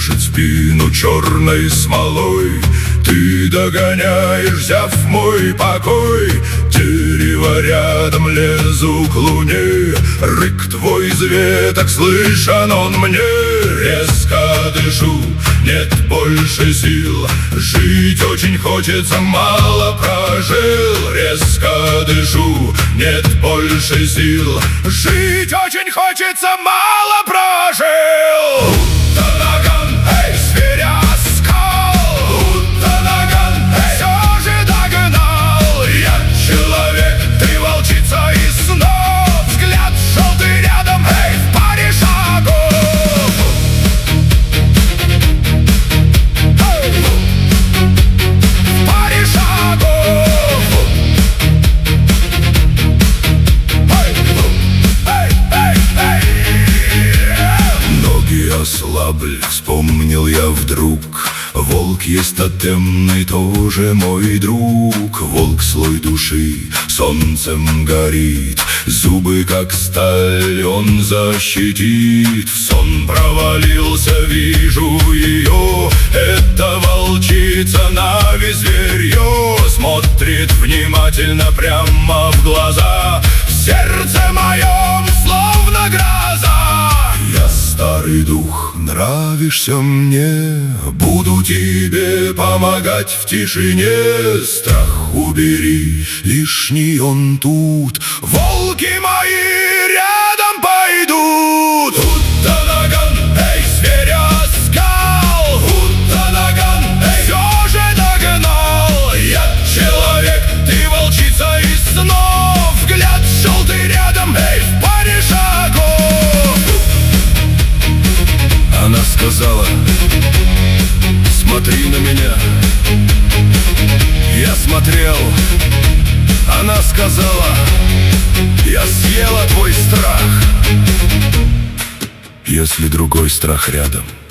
режет спину черной смолой. Ты догоняешь, взяв мой покой. Дерево рядом, лезу к луне. Рык твой из веток, слышен он мне. Резко дышу, нет больше сил. Жить очень хочется, мало прожил. Резко дышу, нет больше сил. Жить очень хочется, мало прожил. Ослабли, вспомнил я вдруг. Волк есть тотемный, тоже мой друг. Волк слой души солнцем горит. Зубы как сталь он защитит. В сон провалился, вижу ее. Это волчица на весь зверье. Смотрит внимательно прямо в глаза. В сердце моем словно гроза. Я старый дух, нравишься мне. Буду тебе помогать в тишине. Страх убери, лишний он тут. Волки мои рядом пойдут. Утанаган, эй, зверя скал. Утанаган, эй, все же догнал. Я человек, ты волчица из снов. Взгляд желтый рядом, эй, в паре шагов. Она сказала: смотри на меня. Я смотрел. Она сказала: я съела твой страх. Если другой страх рядом,